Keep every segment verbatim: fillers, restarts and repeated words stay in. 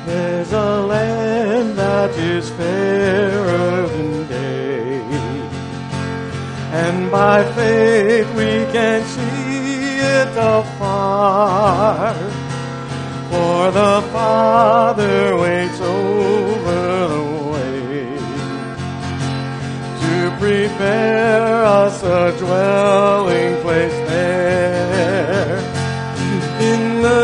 There's a land that is fairer than day, and by faith we can see it afar. For the Father waits over the way to prepare us a dwelling place there. In the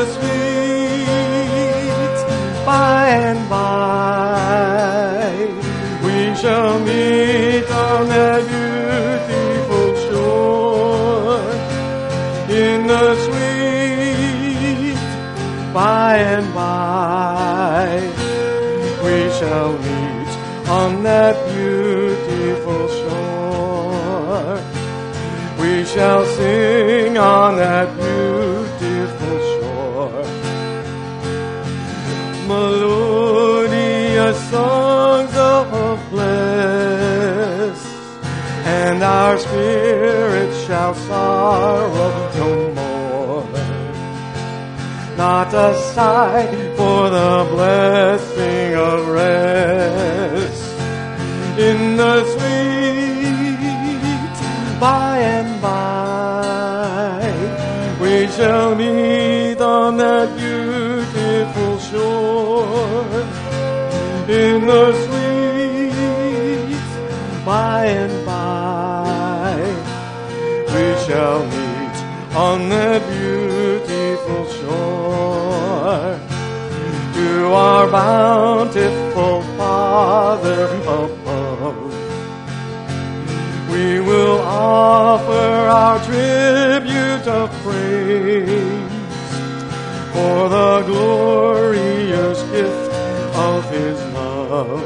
sweet by and by we shall meet on that beautiful shore. In the sweet by and by we shall meet on that beautiful shore. We shall sing on that beautiful shore melodious songs of bliss, and our spirits shall sorrow no more. Not a sigh for the blessing of rest. In the sweet by and by we shall meet on that beautiful shore. In the sweet by and by we shall meet on that beautiful shore. To our bountiful Father above we will offer our tribute of praise for the glorious gift of His love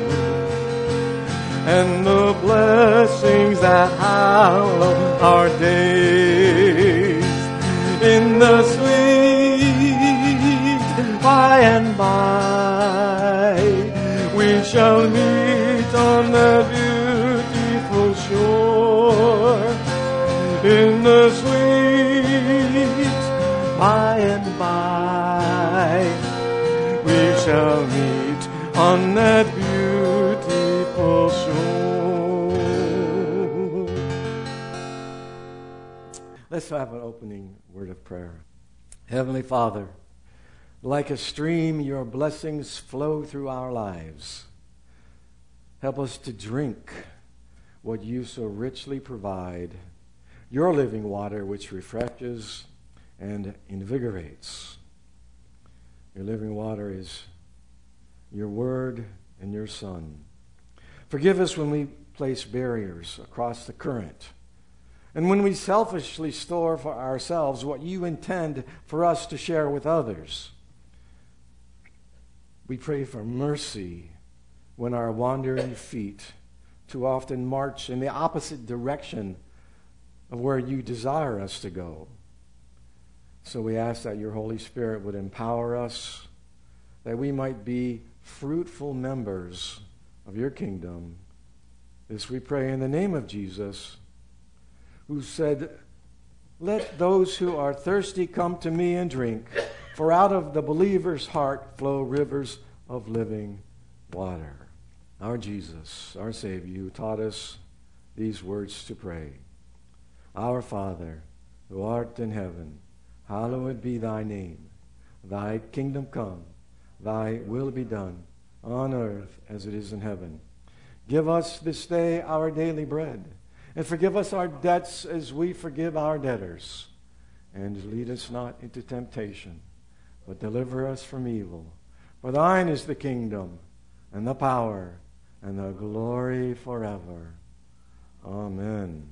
and the blessings that hallow our days. In the sweet by and by we shall meet on the beautiful shore. In the sweet by and by we shall meet on that beautiful shore. Let's have an opening word of prayer. Heavenly Father, like a stream, your blessings flow through our lives. Help us to drink what you so richly provide, your living water which refreshes and invigorates. Your living water is your word and your Son. Forgive us when we place barriers across the current, and when we selfishly store for ourselves what you intend for us to share with others. We pray for mercy when our wandering feet too often march in the opposite direction of where you desire us to go. So we ask that your Holy Spirit would empower us, that we might be fruitful members of your kingdom. This we pray in the name of Jesus, who said, "Let those who are thirsty come to me and drink, for out of the believer's heart flow rivers of living water." Our Jesus, our Savior, who taught us these words to pray. Our Father, who art in heaven, hallowed be thy name. Thy kingdom come, thy will be done, on earth as it is in heaven. Give us this day our daily bread, and forgive us our debts as we forgive our debtors. And lead us not into temptation, but deliver us from evil. For thine is the kingdom, and the power, and the glory forever. Amen.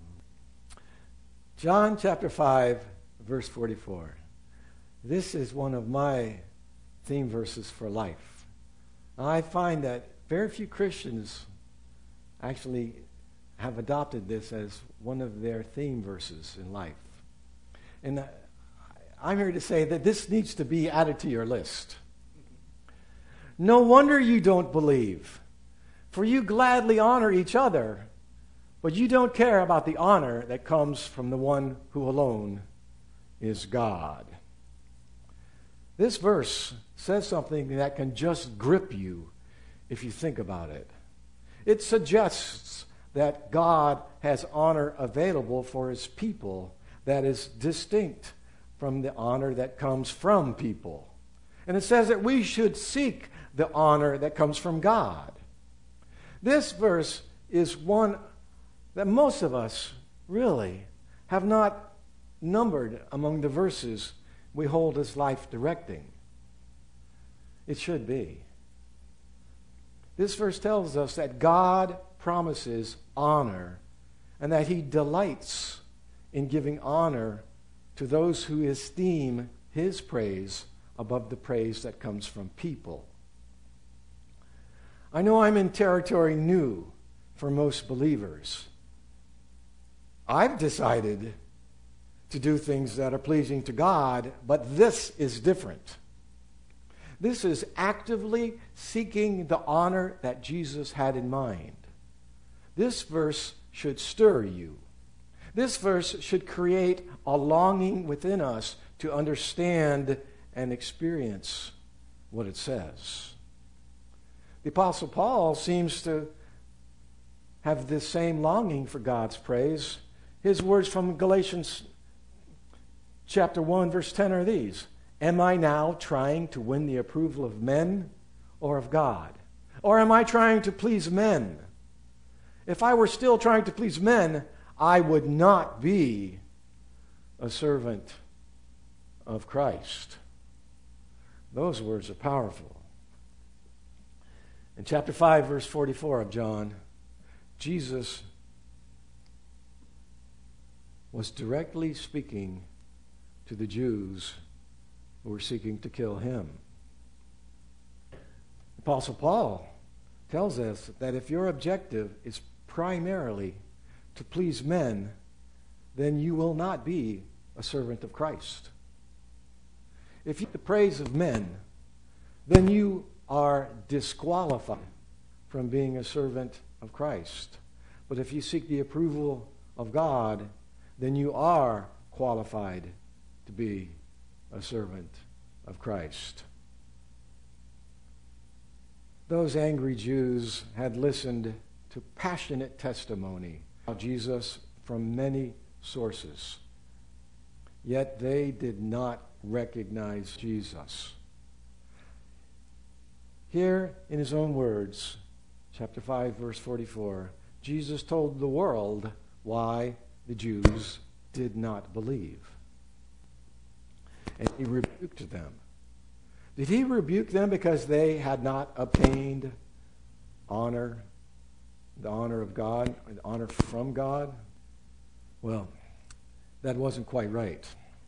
John chapter five, verse forty-four. This is one of my theme verses for life. I find that very few Christians actually have adopted this as one of their theme verses in life. And I'm here to say that this needs to be added to your list. No wonder you don't believe, for you gladly honor each other, but you don't care about the honor that comes from the one who alone is God. This verse says something that can just grip you if you think about it. It suggests that God has honor available for his people that is distinct from the honor that comes from people. And it says that we should seek the honor that comes from God. This verse is one that most of us really have not numbered among the verses we hold as life-directing. It should be. This verse tells us that God promises honor and that he delights in giving honor to those who esteem his praise above the praise that comes from people. I know I'm in territory new for most believers. I've decided to do things that are pleasing to God, but this is different. This is actively seeking the honor that Jesus had in mind. This verse should stir you. This verse should create a longing within us to understand and experience what it says. The Apostle Paul seems to have this same longing for God's praise. His words from Galatians chapter one, verse ten are these: Am I now trying to win the approval of men or of God? Or am I trying to please men? If I were still trying to please men, I would not be a servant of Christ. Those words are powerful. In chapter five, verse forty-four of John, Jesus was directly speaking to the Jews who were seeking to kill him. Apostle Paul tells us that if your objective is primarily to please men, then you will not be a servant of Christ. If you seek the praise of men, then you are disqualified from being a servant of Christ. But if you seek the approval of God, then you are qualified to be a servant of Christ. Those angry Jews had listened to passionate testimony of Jesus from many sources, yet they did not recognize Jesus. Here, in his own words, chapter five, verse forty-four, Jesus told the world why the Jews did not believe. And he rebuked them. Did he rebuke them because they had not obtained honor, the honor of God, the honor from God? Well, that wasn't quite right.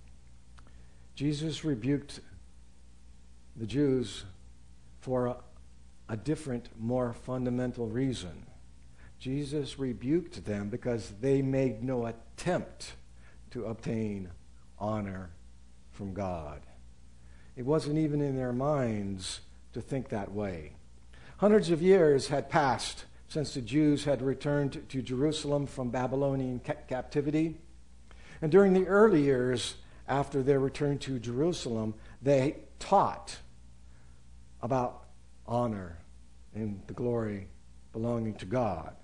Jesus rebuked the Jews for a, a different, more fundamental reason. Jesus rebuked them because they made no attempt to obtain honor from God. It wasn't even in their minds to think that way. Hundreds of years had passed since the Jews had returned to Jerusalem from Babylonian ca- captivity. And during the early years after their return to Jerusalem, they taught about honor and the glory belonging to God.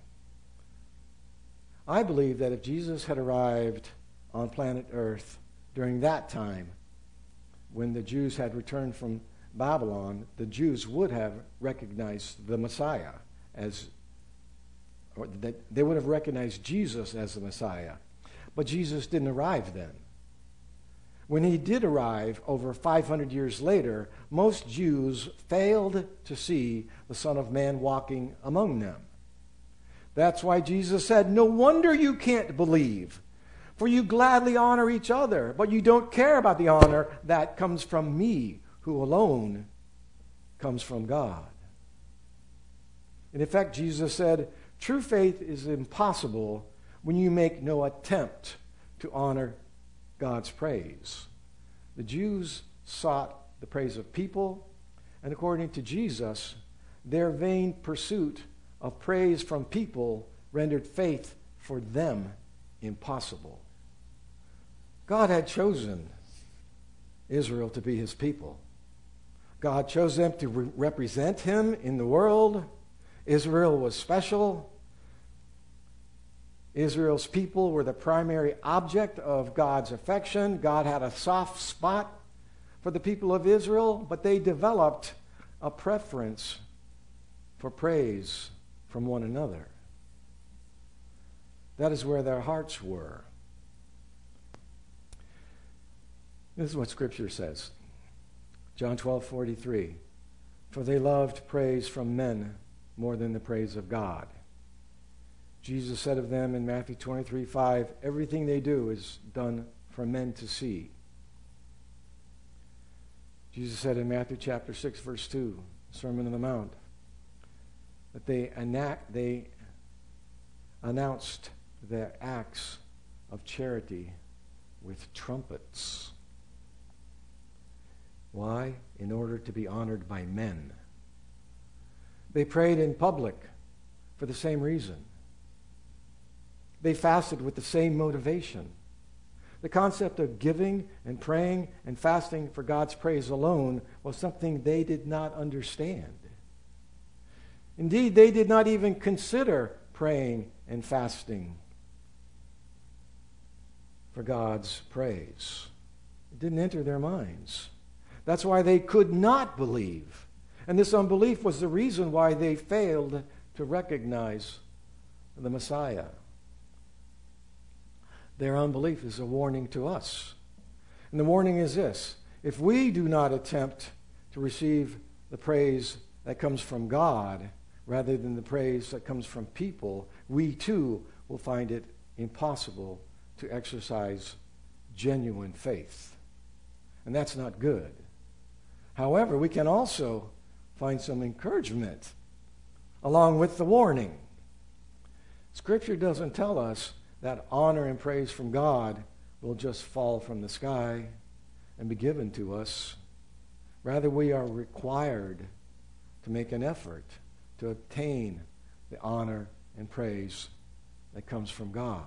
I believe that if Jesus had arrived on planet Earth during that time, when the Jews had returned from Babylon, the Jews would have recognized the Messiah as, or that they would have recognized Jesus as the Messiah. But Jesus didn't arrive then. When he did arrive over five hundred years later, most Jews failed to see the Son of Man walking among them. That's why Jesus said, "No wonder you can't believe. For you gladly honor each other, but you don't care about the honor that comes from me, who alone comes from God." In effect, Jesus said, true faith is impossible when you make no attempt to honor God's praise. The Jews sought the praise of people, and according to Jesus, their vain pursuit of praise from people rendered faith for them impossible. God had chosen Israel to be his people. God chose them to re- represent him in the world. Israel was special. Israel's people were the primary object of God's affection. God had a soft spot for the people of Israel, but they developed a preference for praise from one another. That is where their hearts were. This is what Scripture says. John twelve forty-three. For they loved praise from men more than the praise of God. Jesus said of them in Matthew twenty-three five, everything they do is done for men to see. Jesus said in Matthew chapter six, verse two, Sermon on the Mount, that they, enact, they announced their acts of charity with trumpets. Why? In order to be honored by men. They prayed in public for the same reason. They fasted with the same motivation. The concept of giving and praying and fasting for God's praise alone was something they did not understand. Indeed, they did not even consider praying and fasting for God's praise. It didn't enter their minds. That's why they could not believe. And this unbelief was the reason why they failed to recognize the Messiah. Their unbelief is a warning to us. And the warning is this: if we do not attempt to receive the praise that comes from God rather than the praise that comes from people, we too will find it impossible to exercise genuine faith. And that's not good. However, we can also find some encouragement along with the warning. Scripture doesn't tell us that honor and praise from God will just fall from the sky and be given to us. Rather, we are required to make an effort to obtain the honor and praise that comes from God.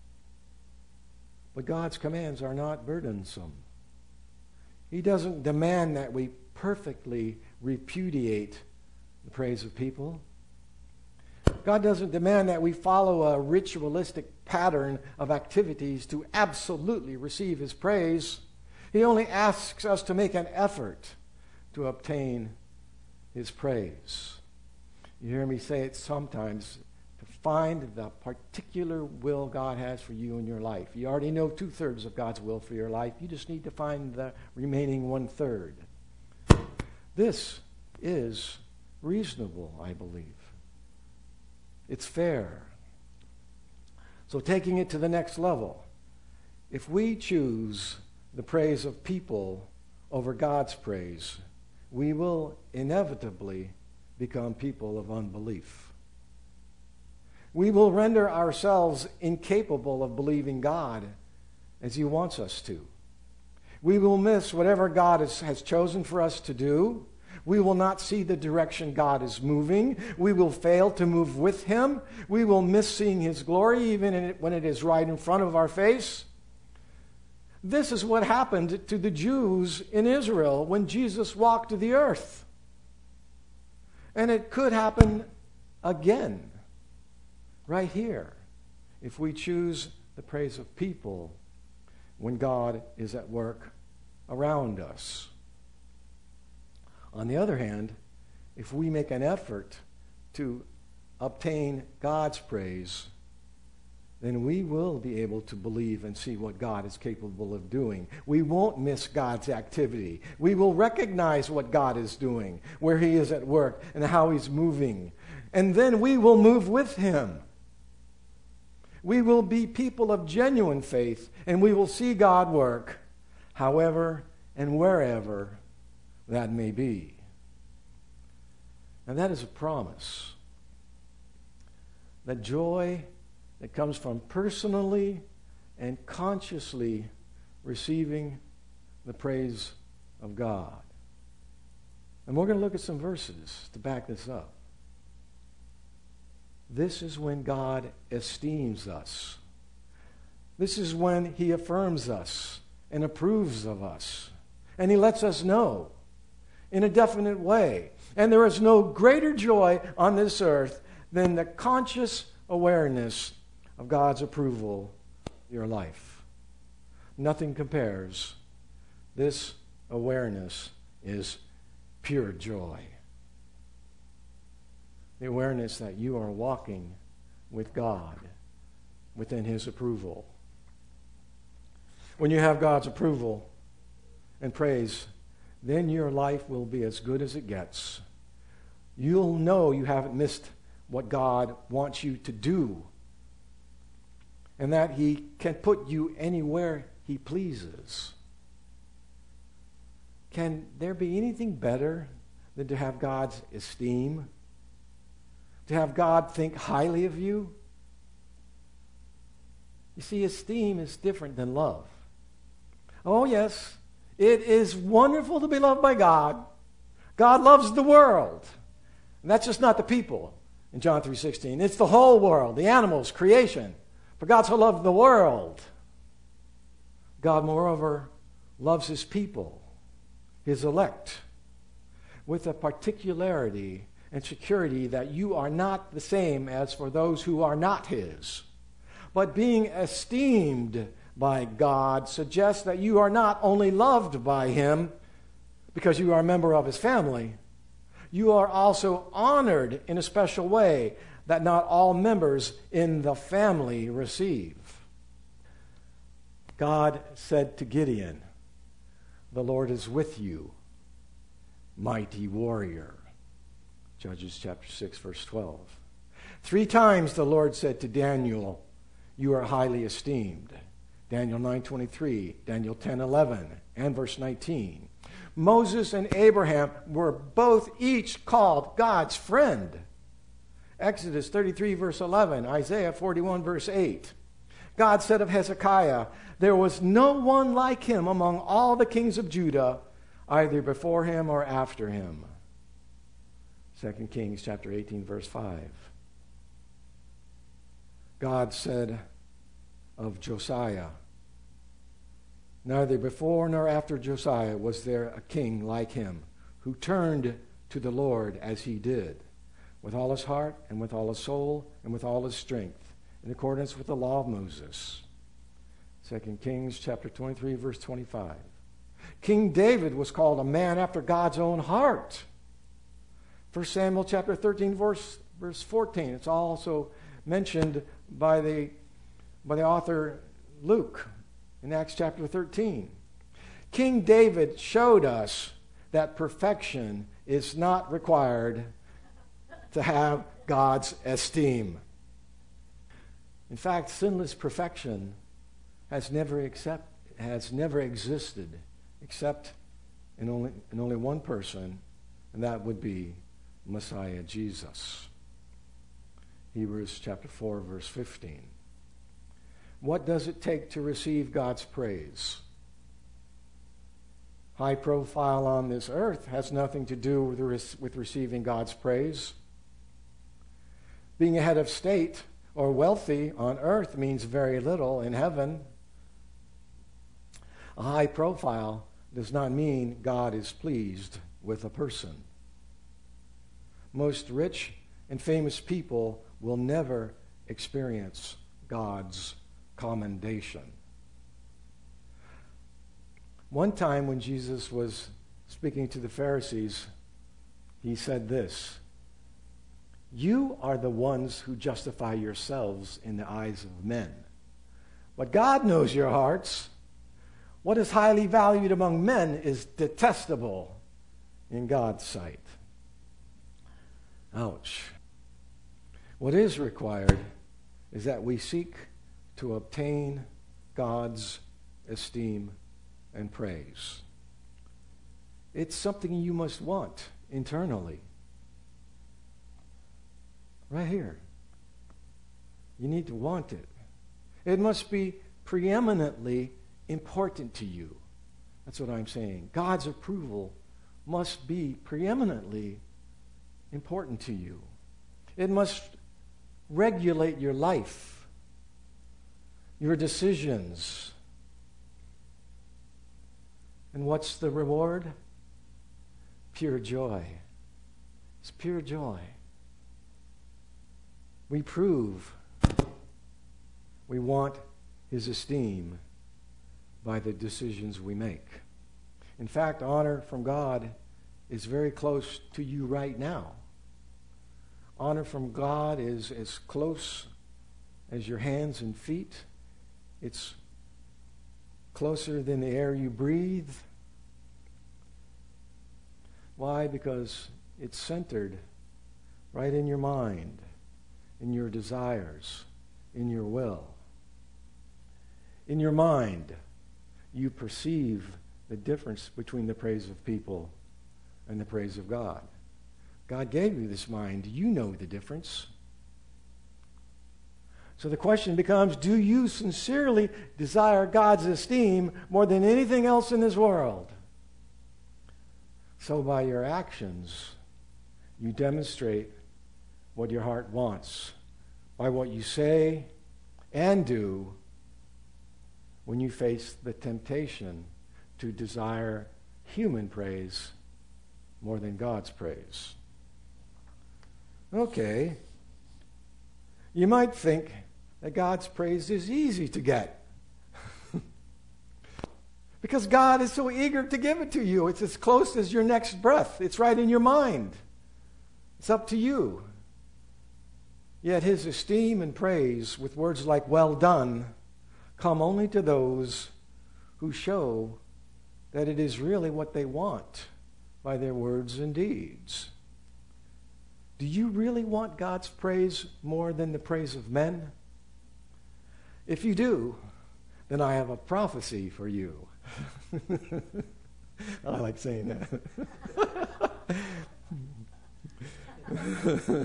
But God's commands are not burdensome. He doesn't demand that we perfectly repudiate the praise of people. God doesn't demand that we follow a ritualistic pattern of activities to absolutely receive his praise. He only asks us to make an effort to obtain his praise. You hear me say it sometimes, to find the particular will God has for you in your life. You already know two-thirds of God's will for your life. You just need to find the remaining one-third. This is reasonable, I believe. It's fair. So taking it to the next level, if we choose the praise of people over God's praise, we will inevitably become people of unbelief. We will render ourselves incapable of believing God as he wants us to. We will miss whatever God has, has chosen for us to do. We will not see the direction God is moving. We will fail to move with him. We will miss seeing his glory even in it, when it is right in front of our face. This is what happened to the Jews in Israel when Jesus walked the earth. And it could happen again, right here, if we choose the praise of people when God is at work around us. On the other hand, if we make an effort to obtain God's praise, then we will be able to believe and see what God is capable of doing. We won't miss God's activity. We will recognize what God is doing, where he is at work, and how he's moving. And then we will move with him. We will be people of genuine faith, and we will see God work, however and wherever that may be. And that is a promise. That joy that comes from personally and consciously receiving the praise of God. And we're going to look at some verses to back this up. This is when God esteems us. This is when he affirms us and approves of us. And he lets us know in a definite way. And there is no greater joy on this earth than the conscious awareness of God's approval of your life. Nothing compares. This awareness is pure joy. The awareness that you are walking with God within His approval. When you have God's approval and praise, then your life will be as good as it gets. You'll know you haven't missed what God wants you to do, and that He can put you anywhere He pleases. Can there be anything better than to have God's esteem? To have God think highly of you? You see, esteem is different than love. Oh, yes, it is wonderful to be loved by God. God loves the world. And that's just not the people in John three sixteen. It's the whole world, the animals, creation. For God so loved the world. God, moreover, loves His people, His elect, with a particularity and security that you are not the same as for those who are not His. But being esteemed by God suggests that you are not only loved by Him because you are a member of His family, you are also honored in a special way that not all members in the family receive. God said to Gideon, "The Lord is with you, mighty warrior." Judges chapter six, verse twelve. Three times the Lord said to Daniel, "You are highly esteemed." Daniel nine twenty-three, Daniel ten eleven, and verse nineteen. Moses and Abraham were both each called God's friend. Exodus thirty-three, verse eleven, Isaiah forty-one, verse eight. God said of Hezekiah, "There was no one like him among all the kings of Judah, either before him or after him." Second Kings chapter eighteen, verse five. God said of Josiah, "Neither before nor after Josiah was there a king like him, who turned to the Lord as he did, with all his heart and with all his soul and with all his strength, in accordance with the law of Moses." Second Kings chapter twenty-three, verse twenty-five. King David was called a man after God's own heart. First Samuel chapter thirteen, verse, verse fourteen. It's also mentioned by the, by the author Luke in Acts chapter thirteen. King David showed us that perfection is not required to have God's esteem. In fact, sinless perfection has never accept, has never existed except in only, in only one person, and that would be Messiah Jesus. Hebrews chapter four, verse fifteen. What does it take to receive God's praise? High profile on this earth has nothing to do with, with receiving God's praise. Being a head of state or wealthy on earth means very little in heaven. A high profile does not mean God is pleased with a person. Most rich and famous people will never experience God's commendation. One time when Jesus was speaking to the Pharisees, he said this, "You are the ones who justify yourselves in the eyes of men. But God knows your hearts. What is highly valued among men is detestable in God's sight." Ouch. What is required is that we seek to obtain God's esteem and praise. It's something you must want internally. Right here. You need to want it. It must be preeminently important to you. That's what I'm saying. God's approval must be preeminently important to you. It must regulate your life, your decisions. And what's the reward? pure joy. It's pure joy. We prove we want his esteem by the decisions we make. In fact, honor from God is very close to you right now. Honor from God is as close as your hands and feet. It's closer than the air you breathe. Why? Because it's centered right in your mind, in your desires, in your will. In your mind, you perceive the difference between the praise of people and the praise of God. God gave you this mind. You know the difference. So the question becomes, do you sincerely desire God's esteem more than anything else in this world? So by your actions, you demonstrate what your heart wants. By what you say and do when you face the temptation to desire human praise more than God's praise. Okay. You might think that God's praise is easy to get. Because God is so eager to give it to you. It's as close as your next breath. It's right in your mind. It's up to you. Yet his esteem and praise with words like "well done" come only to those who show that it is really what they want by their words and deeds. Do you really want God's praise more than the praise of men? If you do, then I have a prophecy for you. I like saying that.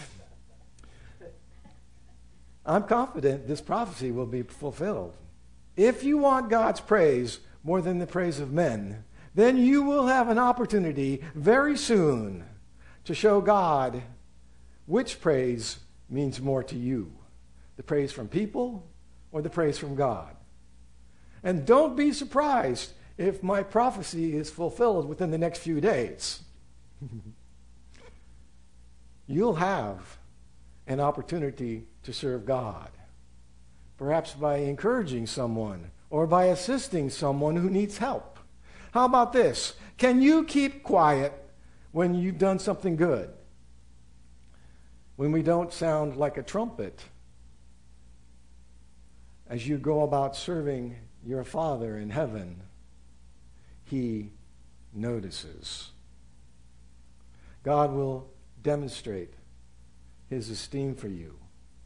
I'm confident this prophecy will be fulfilled. If you want God's praise more than the praise of men, then you will have an opportunity very soon to show God which praise means more to you, the praise from people or the praise from God. And don't be surprised if my prophecy is fulfilled within the next few days. You'll have an opportunity to serve God, perhaps by encouraging someone or by assisting someone who needs help. How about this? Can you keep quiet when you've done something good? When we don't sound like a trumpet as you go about serving your Father in heaven, he notices. God will demonstrate his esteem for you.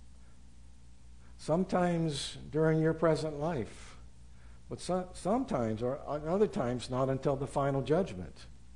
Sometimes during your present life, but so, sometimes, or other times, not until the final judgment.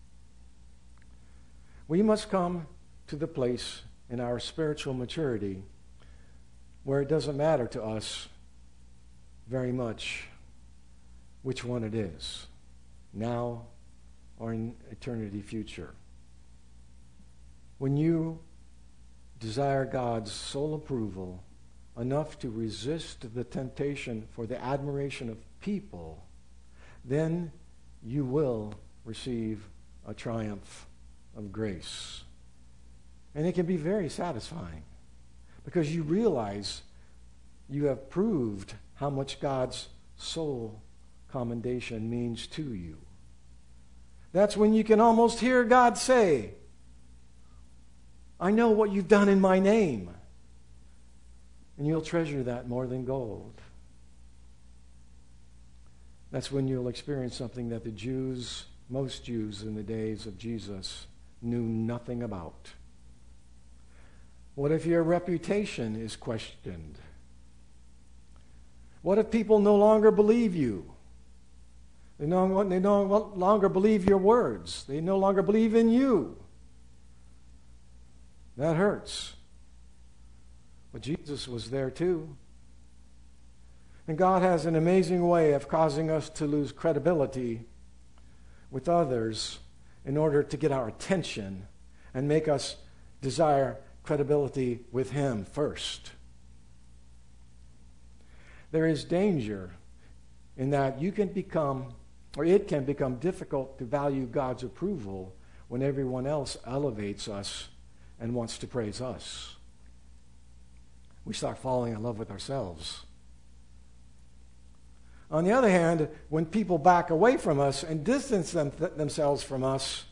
We must come to the place in our spiritual maturity where it doesn't matter to us very much which one it is, now or in eternity future. When you desire God's sole approval enough to resist the temptation for the admiration of people, then you will receive a triumph of grace. And it can be very satisfying because you realize you have proved how much God's sole commendation means to you. That's when you can almost hear God say, "I know what you've done in my name." And you'll treasure that more than gold. That's when you'll experience something that the Jews, most Jews in the days of Jesus, knew nothing about. What if your reputation is questioned? What if people no longer believe you? They no, they no longer believe your words. They no longer believe in you. That hurts. But Jesus was there too. And God has an amazing way of causing us to lose credibility with others in order to get our attention and make us desire credibility with him first. There is danger in that you can become, or it can become difficult to value God's approval when everyone else elevates us and wants to praise us. We start falling in love with ourselves. On the other hand, when people back away from us and distance them th- themselves from us,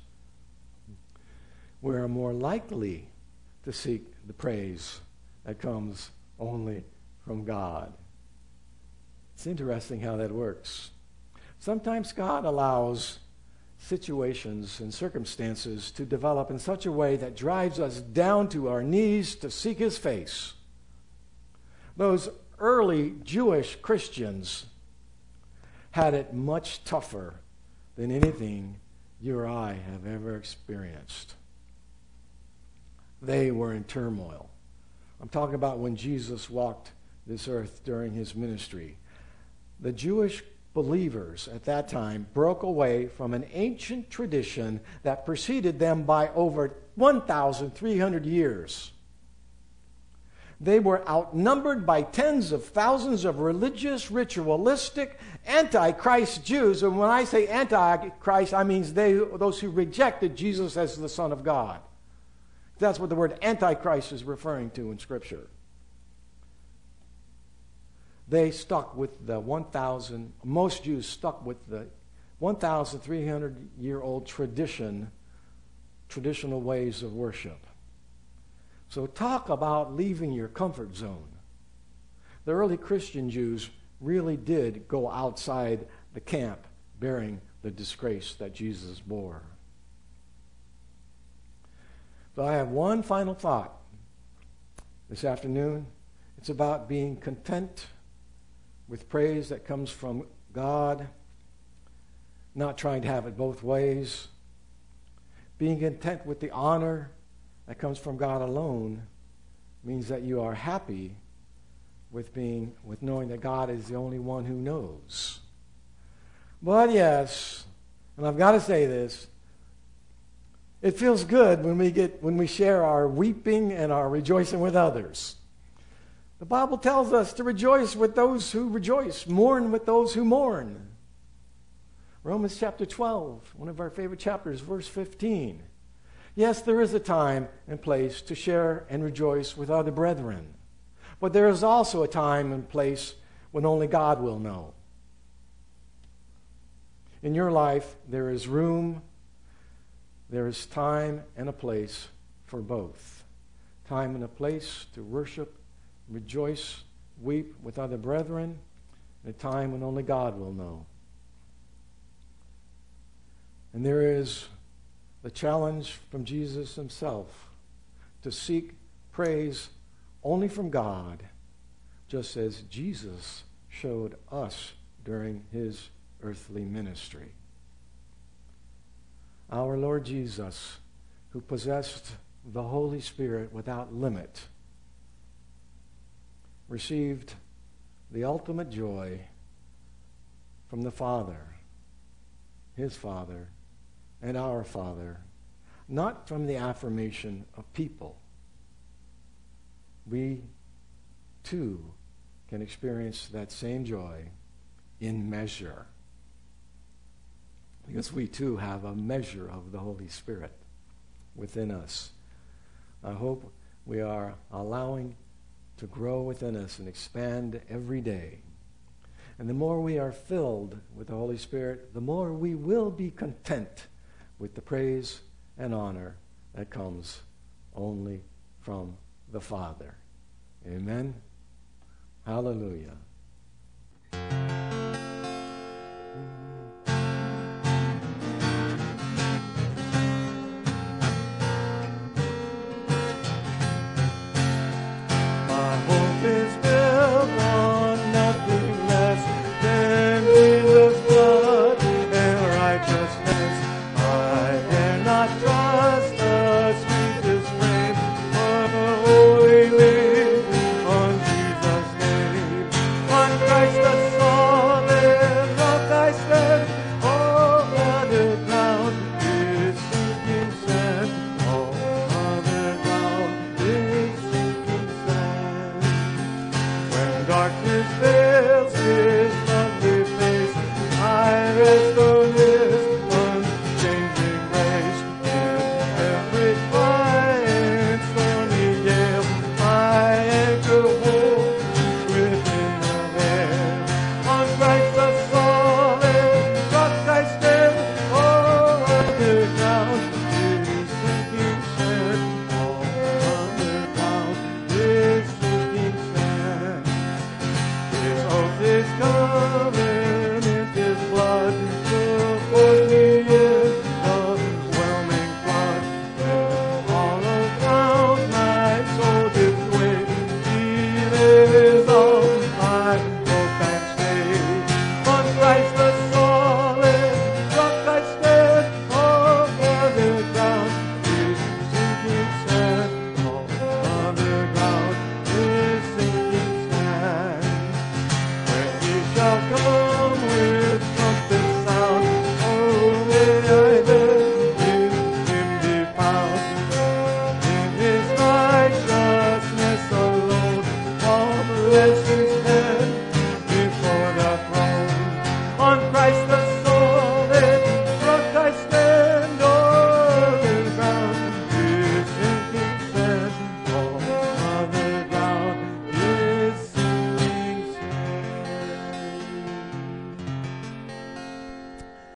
we're more likely to seek the praise that comes only from God. It's interesting how that works. Sometimes God allows situations and circumstances to develop in such a way that drives us down to our knees to seek His face. Those early Jewish Christians had it much tougher than anything you or I have ever experienced. They were in turmoil. I'm talking about when Jesus walked this earth during His ministry. The Jewish believers at that time broke away from an ancient tradition that preceded them by over one thousand three hundred years. They were outnumbered by tens of thousands of religious, ritualistic, anti-Christ Jews. And when I say anti-Christ, I mean they, those who rejected Jesus as the Son of God. That's what the word antichrist is referring to in Scripture. They stuck with the one thousand, most Jews stuck with the one thousand three hundred year old tradition, traditional ways of worship. So talk about leaving your comfort zone. The early Christian Jews really did go outside the camp bearing the disgrace that Jesus bore. So I have one final thought this afternoon. It's about being content with praise that comes from God, not trying to have it both ways. Being content with the honor that comes from God alone means that you are happy with being, with knowing that God is the only one who knows. But yes, and I've got to say this, it feels good when we get when we share our weeping and our rejoicing with others. The Bible tells us to rejoice with those who rejoice, mourn with those who mourn. Romans chapter twelve, one of our favorite chapters, verse fifteen. Yes, there is a time and place to share and rejoice with other brethren. But there is also a time and place when only God will know. In your life, there is room, there is time and a place for both. Time and a place to worship, rejoice, weep with other brethren, and a time when only God will know. And there is the challenge from Jesus Himself to seek praise only from God, just as Jesus showed us during His earthly ministry. Our Lord Jesus, who possessed the Holy Spirit without limit, received the ultimate joy from the Father, His Father, and our Father, not from the affirmation of people. We, too, can experience that same joy in measure, because we, too, have a measure of the Holy Spirit within us. I hope we are allowing to grow within us and expand every day. And the more we are filled with the Holy Spirit, the more we will be content with the praise and honor that comes only from the Father. Amen. Hallelujah.